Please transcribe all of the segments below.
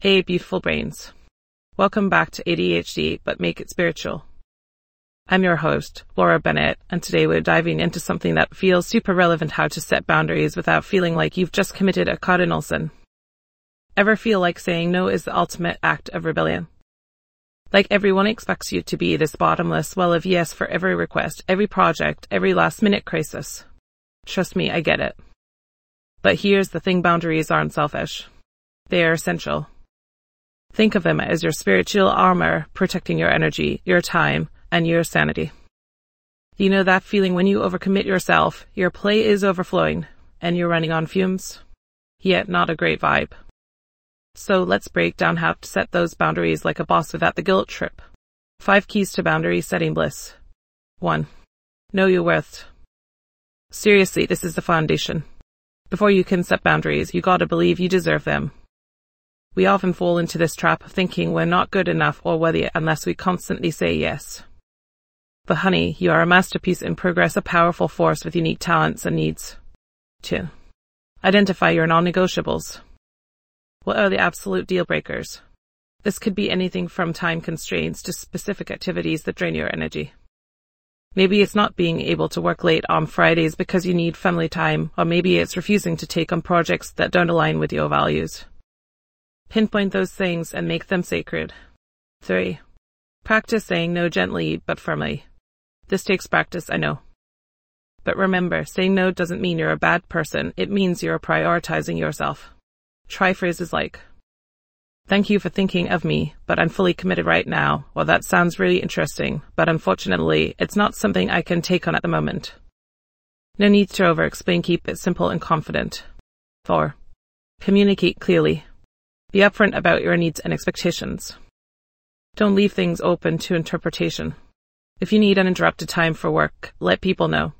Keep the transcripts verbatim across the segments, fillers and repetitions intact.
Hey, beautiful brains. Welcome back to A D H D, but make it spiritual. I'm your host, Laura Bennett, and today we're diving into something that feels super relevant: how to set boundaries without feeling like you've just committed a cardinal sin. Ever feel like saying no is the ultimate act of rebellion? Like everyone expects you to be this bottomless well of yes for every request, every project, every last-minute crisis. Trust me, I get it. But here's the thing: boundaries aren't selfish. They are essential. Think of them as your spiritual armor, protecting your energy, your time, and your sanity. You know that feeling when you overcommit yourself, your plate is overflowing, and you're running on fumes? Yet not a great vibe. So let's break down how to set those boundaries like a boss without the guilt trip. Five keys to boundary setting bliss. One. Know your worth. Seriously, this is the foundation. Before you can set boundaries, you gotta believe you deserve them. We often fall into this trap of thinking we're not good enough or worthy unless we constantly say yes. But honey, you are a masterpiece in progress, a powerful force with unique talents and needs. Two. Identify your non-negotiables. What are the absolute deal breakers? This could be anything from time constraints to specific activities that drain your energy. Maybe it's not being able to work late on Fridays because you need family time, or maybe it's refusing to take on projects that don't align with your values. Pinpoint those things and make them sacred. Three. Practice saying no gently but firmly. This takes practice, I know. But remember, saying no doesn't mean you're a bad person. It means you're prioritizing yourself. Try phrases like, "Thank you for thinking of me, but I'm fully committed right now," or "That sounds really interesting, but unfortunately, it's not something I can take on at the moment." No need to over-explain, keep it simple and confident. Four. Communicate clearly. Be upfront about your needs and expectations. Don't leave things open to interpretation. If you need uninterrupted time for work, let people know.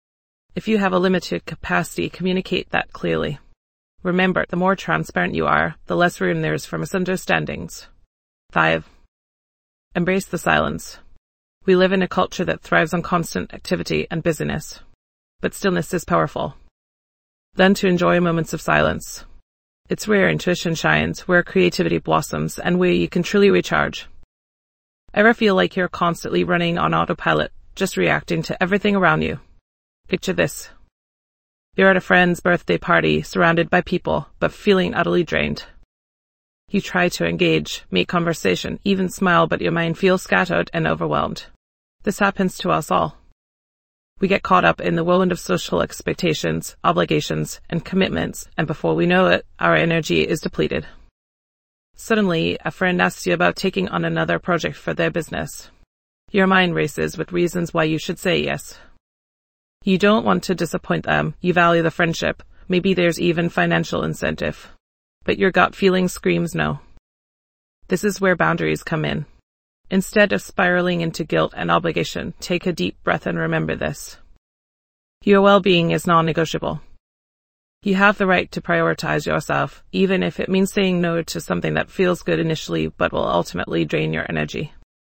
If you have a limited capacity, communicate that clearly. Remember, the more transparent you are, the less room there is for misunderstandings. Five. Embrace the silence. We live in a culture that thrives on constant activity and busyness. But stillness is powerful. Learn to enjoy moments of silence. It's where intuition shines, where creativity blossoms, and where you can truly recharge. Ever feel like you're constantly running on autopilot, just reacting to everything around you? Picture this. You're at a friend's birthday party, surrounded by people, but feeling utterly drained. You try to engage, make conversation, even smile, but your mind feels scattered and overwhelmed. This happens to us all. We get caught up in the whirlwind of social expectations, obligations, and commitments, and before we know it, our energy is depleted. Suddenly, a friend asks you about taking on another project for their business. Your mind races with reasons why you should say yes. You don't want to disappoint them, you value the friendship, maybe there's even financial incentive. But your gut feeling screams no. This is where boundaries come in. Instead of spiraling into guilt and obligation, take a deep breath and remember this. Your well-being is non-negotiable. You have the right to prioritize yourself, even if it means saying no to something that feels good initially but will ultimately drain your energy.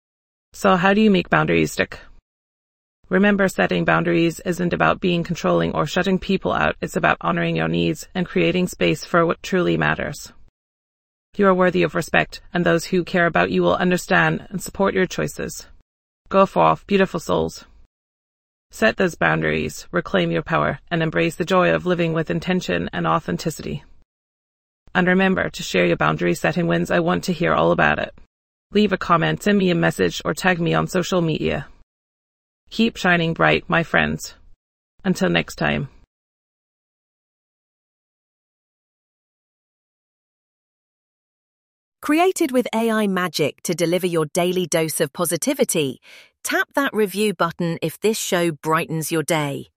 So how do you make boundaries stick? Remember, setting boundaries isn't about being controlling or shutting people out. It's about honoring your needs and creating space for what truly matters. You are worthy of respect, and those who care about you will understand and support your choices. Go forth, beautiful souls. Set those boundaries, reclaim your power, and embrace the joy of living with intention and authenticity. And remember to share your boundary setting wins. I want to hear all about it. Leave a comment, send me a message, or tag me on social media. Keep shining bright, my friends. Until next time. Created with A I magic to deliver your daily dose of positivity, tap that review button if this show brightens your day.